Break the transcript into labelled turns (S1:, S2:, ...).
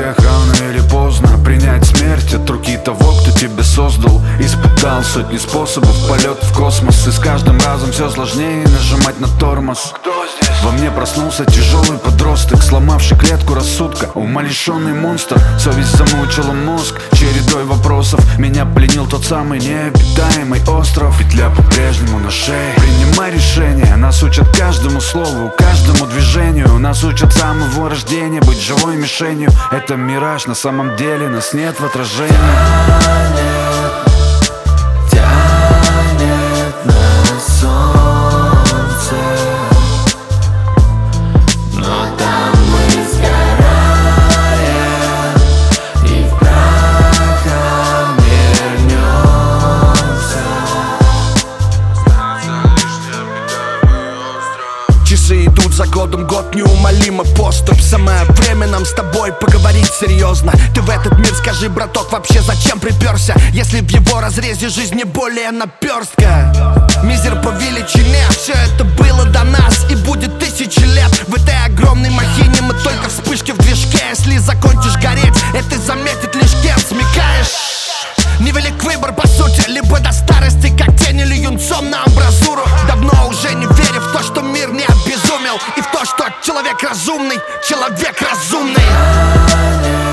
S1: грех рано или поздно принять смерть от руки того, кто тебя создал. Испытал сотни способов полет в космос, и с каждым разом все сложнее нажимать на тормоз. Во мне проснулся тяжелый подросток, сломавший клетку рассудка, умалишенный монстр. Совесть замучила мозг чередой вопросов. Меня пленил тот самый необитаемый остров. Петля по-прежнему на шее. Принимай решение. Нас учат каждому слову, каждому движению. Нас учат с самого рождения быть живой мишенью. Это мираж, на самом деле нас нет в отражении.
S2: Тянет на солнце, но там мы сгораем и в прахом вернемся.
S3: Часы идут за годом, год неумолимо поступь. Самое время нам с тобой поговорить серьезно. Ты в этот мир скажи, браток, вообще зачем приперся, если в его разрезе жизнь не более наперстка? Мизер по величине, все это было до нас и будет тысячи лет. В этой огромной махине мы только вспышки в движке. Если закончишь гореть, это заметит лишь кем. Смекаешь? Невелик выбор по сути, либо до старости, как тень или юнцом на амбразуру. Давно уже не верю в то, что мир не обезумел, и в то, что человек разумный, человек разумный.